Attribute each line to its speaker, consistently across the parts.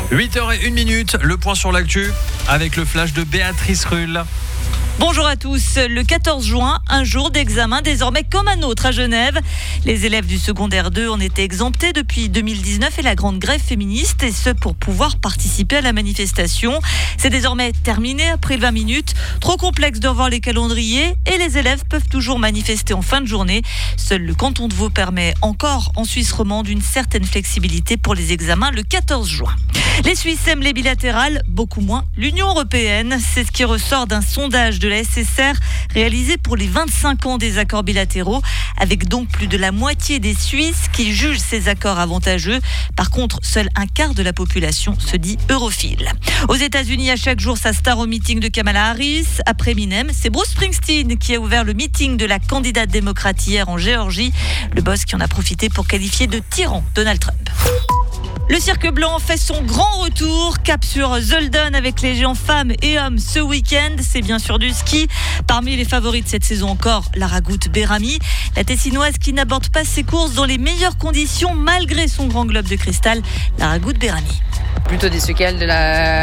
Speaker 1: 8h01, le point sur l'actu avec le flash de Béatrice Rulle.
Speaker 2: Bonjour à tous. Le 14 juin, un jour d'examen désormais comme un autre à Genève. Les élèves du secondaire 2 en étaient exemptés depuis 2019 et la grande grève féministe, et ce pour pouvoir participer à la manifestation. C'est désormais terminé après 20 minutes. Trop complexe de revoir les calendriers et les élèves peuvent toujours manifester en fin de journée. Seul le canton de Vaud permet encore en Suisse romande une certaine flexibilité pour les examens le 14 juin. Les Suisses aiment les bilatérales, beaucoup moins l'Union européenne. C'est ce qui ressort d'un sondage de la SSR réalisé pour les 25 ans des accords bilatéraux, avec donc plus de la moitié des Suisses qui jugent ces accords avantageux. Par contre, seul un quart de la population se dit europhile. Aux États-Unis, à chaque jour, sa star au meeting de Kamala Harris. Après Eminem, c'est Bruce Springsteen qui a ouvert le meeting de la candidate démocrate hier en Géorgie. Le boss qui en a profité pour qualifier de tyran Donald Trump. Le cirque blanc fait son grand retour, cap sur Zolden avec les géants femmes et hommes ce week-end. C'est bien sûr du ski. Parmi les favoris de cette saison encore, la Ragout Bérami, la Tessinoise qui n'aborde pas ses courses dans les meilleures conditions malgré son grand globe de cristal, la Ragout Bérami.
Speaker 3: Plutôt des séquelles de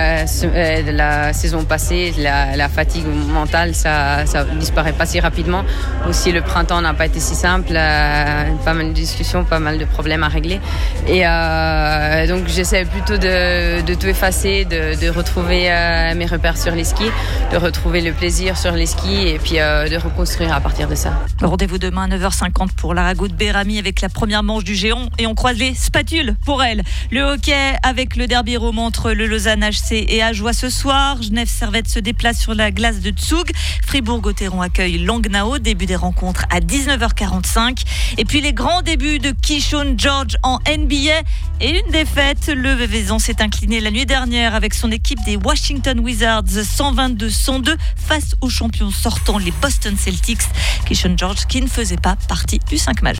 Speaker 3: la saison passée, la fatigue mentale, ça disparaît pas si rapidement. Aussi, le printemps n'a pas été si simple, pas mal de discussions, pas mal de problèmes à régler. Et donc, j'essaie plutôt de tout effacer, de retrouver mes repères sur les skis, de retrouver le plaisir sur les skis et puis de reconstruire à partir de ça.
Speaker 2: Rendez-vous demain à 9h50 pour la Ragout Bérami avec la première manche du géant et on croise les spatules pour elle. Le hockey avec le derby roman entre le Lausanne HC et Ajoie ce soir. Genève Servette se déplace sur la glace de Tsug. Fribourg-Gotteron accueille Langnau. Début des rencontres à 19h45. Et puis les grands débuts de Keyshawn George en NBA et une défaite. Le Vévézan s'est incliné la nuit dernière avec son équipe des Washington Wizards 122-102 face aux champions sortants, les Boston Celtics. Keyshawn George qui ne faisait pas partie du 5 majeur.